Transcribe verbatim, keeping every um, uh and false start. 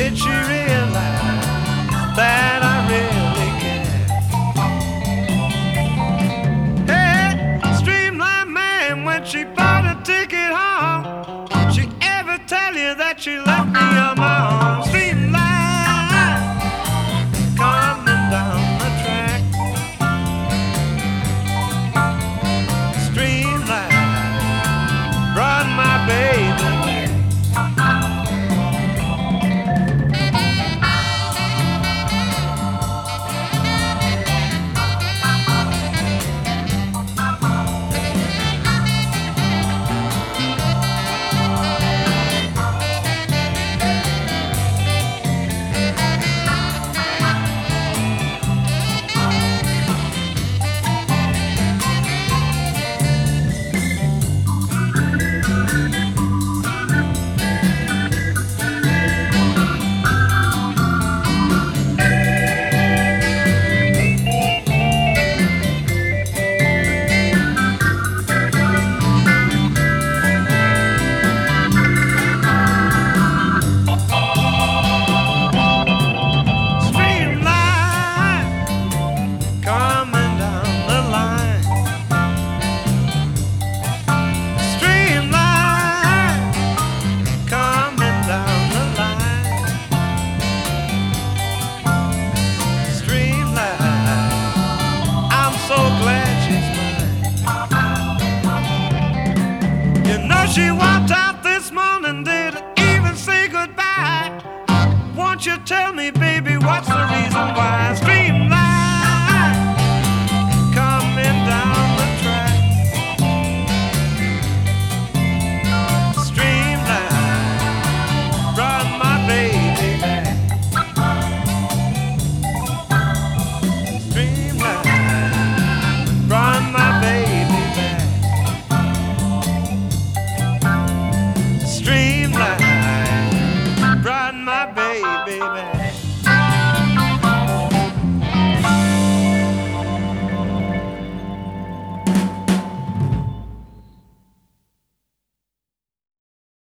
did she realize that I really care? Hey, Streamline man, when she bought a ticket home, she ever tell you that she left me on my own? Streamline, coming down the track. Streamline brought my baby back. She walked out this morning, didn't even say goodbye. Won't you tell me, baby, what's the reason why? Streamline, coming down the track. Streamline, brought my baby back. Streamline, brought my baby back. Streamline brought my baby back.